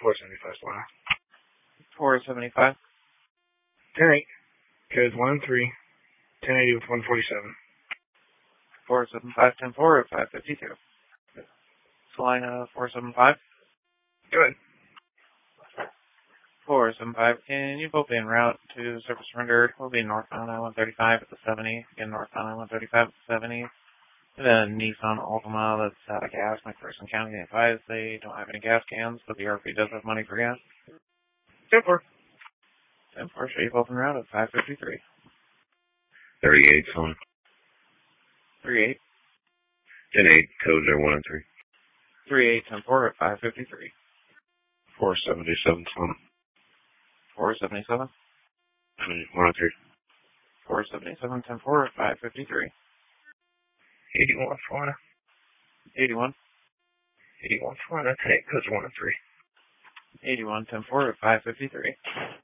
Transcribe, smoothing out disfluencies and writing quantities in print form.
475 Solana. 475. 10-8. Codes 1 and 3. 1080 with 147. 475, 10-4, 552. Salina 475. Go ahead. 475. Can you both be en route to service surrender? We'll be northbound I-135 at the 70. Again, northbound I-135 at the 70. The Nissan Altima that's out of gas. McPherson County advised they don't have any gas cans, but the RP does have money for gas. 10-4. 10-4, show you both en route at 553. 38, Solana. 38. 10-8, codes are 1 and 3. 38, 10-4 at 553. 477, Solana. 477. 1 and 3. 477, 10-4 at 553. 81 Solana. 81. 81 Solana. 10-8. Codes 1 and 3. 81, 10-4 at 553.